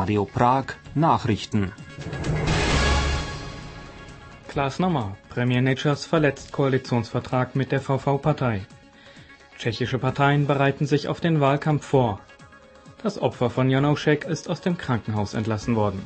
Radio Prag Nachrichten. Klaas Nommer, Premiér-Nečas verletzt Koalitionsvertrag mit der VV-Partei. Tschechische Parteien bereiten sich auf den Wahlkampf vor. Das Opfer von Jánošek ist aus dem Krankenhaus entlassen worden.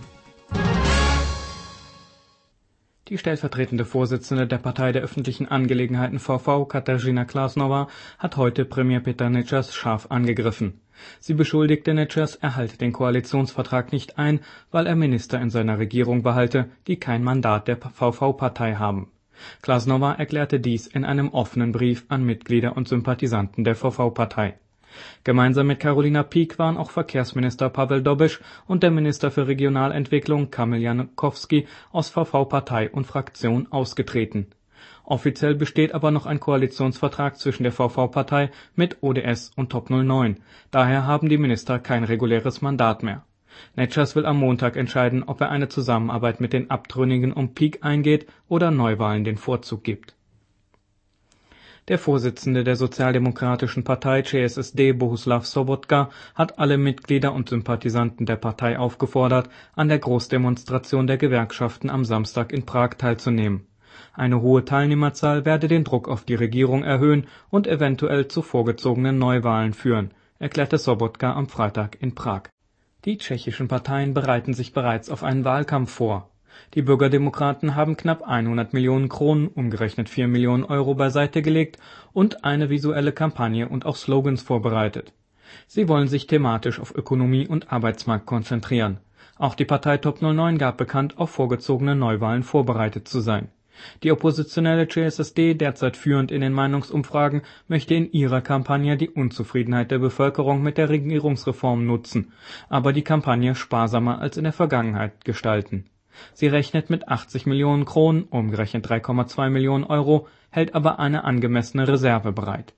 Die stellvertretende Vorsitzende der Partei der öffentlichen Angelegenheiten VV, Kateřina Klasnová, hat heute Premiér Petr Nečas scharf angegriffen. Sie beschuldigte Nečas, er halte den Koalitionsvertrag nicht ein, weil er Minister in seiner Regierung behalte, die kein Mandat der VV-Partei haben. Klasnová erklärte dies in einem offenen Brief an Mitglieder und Sympathisanten der VV-Partei. Gemeinsam mit Karolina Pieck waren auch Verkehrsminister Pavel Dobiš und der Minister für Regionalentwicklung Kamil Jankowski aus VV-Partei und Fraktion ausgetreten. Offiziell besteht aber noch ein Koalitionsvertrag zwischen der VV-Partei mit ODS und Top 09. Daher haben die Minister kein reguläres Mandat mehr. Nečas will am Montag entscheiden, ob er eine Zusammenarbeit mit den Abtrünnigen um Pieck eingeht oder Neuwahlen den Vorzug gibt. Der Vorsitzende der Sozialdemokratischen Partei ČSSD, Bohuslav Sobotka, hat alle Mitglieder und Sympathisanten der Partei aufgefordert, an der Großdemonstration der Gewerkschaften am Samstag in Prag teilzunehmen. Eine hohe Teilnehmerzahl werde den Druck auf die Regierung erhöhen und eventuell zu vorgezogenen Neuwahlen führen, erklärte Sobotka am Freitag in Prag. Die tschechischen Parteien bereiten sich bereits auf einen Wahlkampf vor. Die Bürgerdemokraten haben knapp 100 Millionen Kronen, umgerechnet 4 Millionen Euro, beiseite gelegt und eine visuelle Kampagne und auch Slogans vorbereitet. Sie wollen sich thematisch auf Ökonomie und Arbeitsmarkt konzentrieren. Auch die Partei Top 09 gab bekannt, auf vorgezogene Neuwahlen vorbereitet zu sein. Die oppositionelle ČSSD, derzeit führend in den Meinungsumfragen, möchte in ihrer Kampagne die Unzufriedenheit der Bevölkerung mit der Regierungsreform nutzen, aber die Kampagne sparsamer als in der Vergangenheit gestalten. Sie rechnet mit 80 Millionen Kronen, umgerechnet 3,2 Millionen Euro, hält aber eine angemessene Reserve bereit.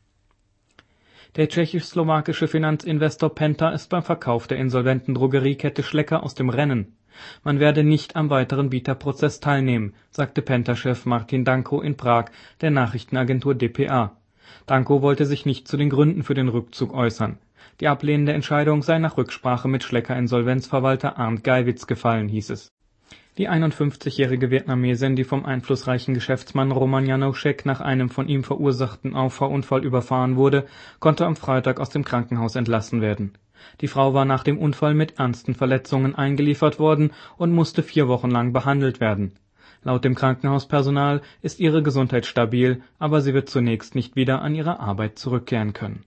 Der tschechisch-slowakische Finanzinvestor Penta ist beim Verkauf der insolventen Drogeriekette Schlecker aus dem Rennen. Man werde nicht am weiteren Bieterprozess teilnehmen, sagte Penta-Chef Martin Danko in Prag der Nachrichtenagentur dpa. Danko wollte sich nicht zu den Gründen für den Rückzug äußern. Die ablehnende Entscheidung sei nach Rücksprache mit Schlecker-Insolvenzverwalter Arndt Geiwitz gefallen, hieß es. Die 51-jährige Vietnamesin, die vom einflussreichen Geschäftsmann Roman Jánošek nach einem von ihm verursachten Auffahrunfall überfahren wurde, konnte am Freitag aus dem Krankenhaus entlassen werden. Die Frau war nach dem Unfall mit ernsten Verletzungen eingeliefert worden und musste 4 Wochen lang behandelt werden. Laut dem Krankenhauspersonal ist ihre Gesundheit stabil, aber sie wird zunächst nicht wieder an ihre Arbeit zurückkehren können.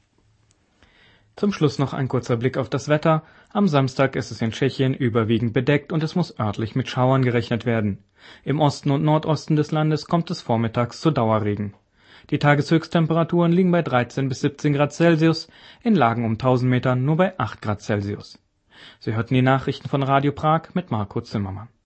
Zum Schluss noch ein kurzer Blick auf das Wetter. Am Samstag ist es in Tschechien überwiegend bedeckt und es muss örtlich mit Schauern gerechnet werden. Im Osten und Nordosten des Landes kommt es vormittags zu Dauerregen. Die Tageshöchsttemperaturen liegen bei 13 bis 17 Grad Celsius, in Lagen um 1000 Metern nur bei 8 Grad Celsius. Sie hörten die Nachrichten von Radio Prag mit Marco Zimmermann.